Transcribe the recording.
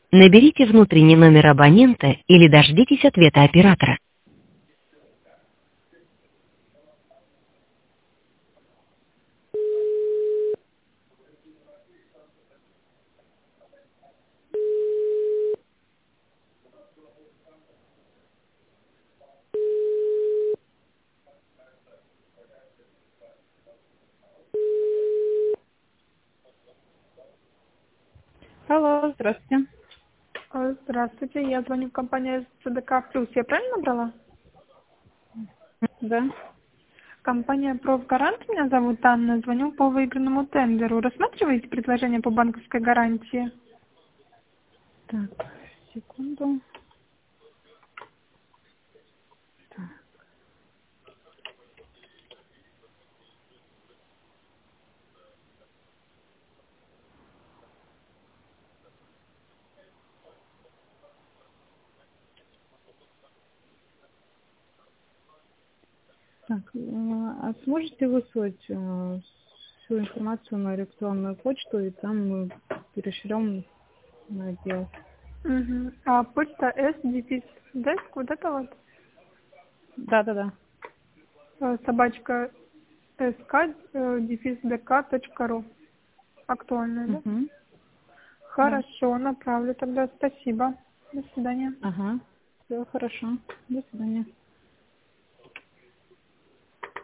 Наберите внутренний номер абонента или дождитесь ответа оператора. Алло, здравствуйте. Здравствуйте, я звоню в компанию ЦДК Плюс. Я правильно набрала? Да. Компания Профгарант, меня зовут Анна. Звоню по выигранному тендеру. Рассматриваете предложение по банковской гарантии? Так, секунду. Так, а сможете выслать всю информацию на электронную почту, и там мы перешлем на отдел? Угу. А почта s-desk, вот это вот, Да. собачка sk-dk.ru. Актуальная, да? Угу. Да. Хорошо, направлю тогда. Спасибо. До свидания. Ага. Все хорошо. До свидания.